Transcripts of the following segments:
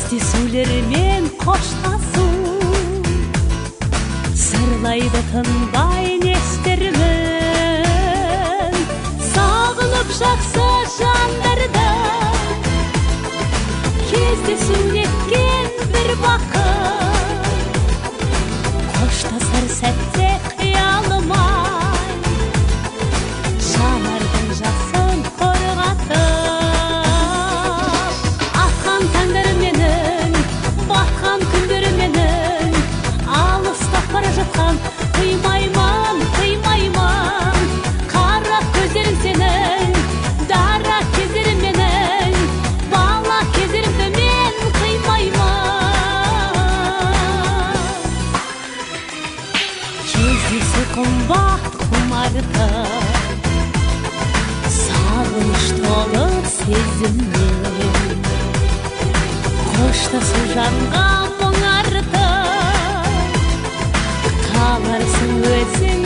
Кездесулермен қоштасу, сырлайды тынбай нестермін, сағынып жақсы жандарды. Кездесу еткен бір бақыт, қоштасар сәтте қиялымай, жанардың жасын қорғатып. Аққан таңдар менің, баққан күндер менің, алыстап бара жатқан, қимаймын, қимаймын. Қара көздерің сенің, дара кездерің менің, бала кездерімді мен қимаймын. Кездесу қымбат құмарды, сағыныш толы сезіммен, қоштасу жанға мұңарды, қаларсың өзің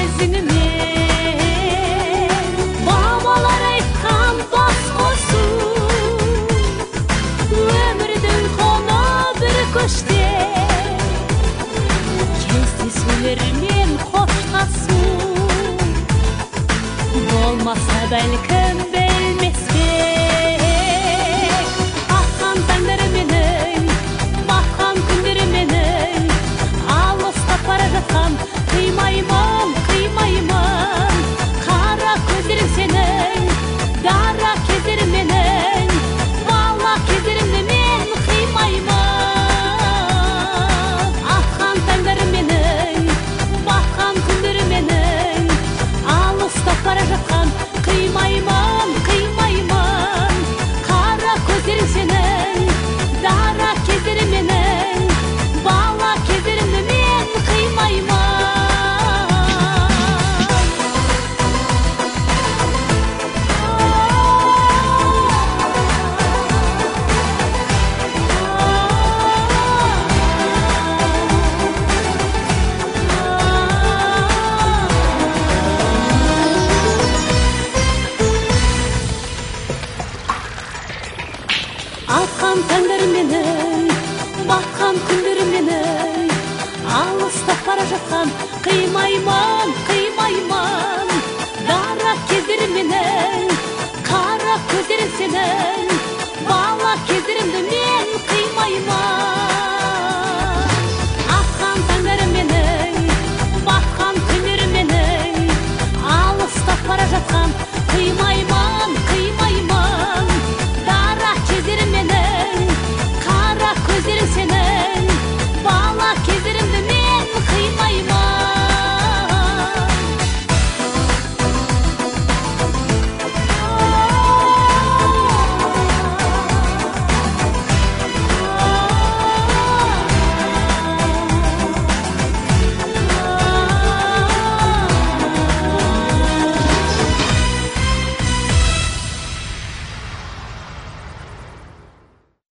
өзіңмен. Бабалар айтқан бас қосу, өмірдің қоны бір көште. Кездесулермен қоштасу, болмаса бәлкім білмеспек. Аққан таңдар менің, баққан күндер менің, алыстап бара жатқан, қимаймын, қимаймын. Қара көздерің сенің, дара кездерің менің, бала кездерімді мен қимаймын. Аққан таңдар менің, баққан күндер менің, алыстап бара жатқан, қимаймын, қимаймын. Қара көздерің сенің, дара кездерің менің, бала кездерімді мен қимаймын. Аққан таңдар менің, баққан күндер менің, алыстап бара жатқан, қимаймын, қимаймын. Дара кездерім менің, қара көздерің сенің, бала кездерімді мен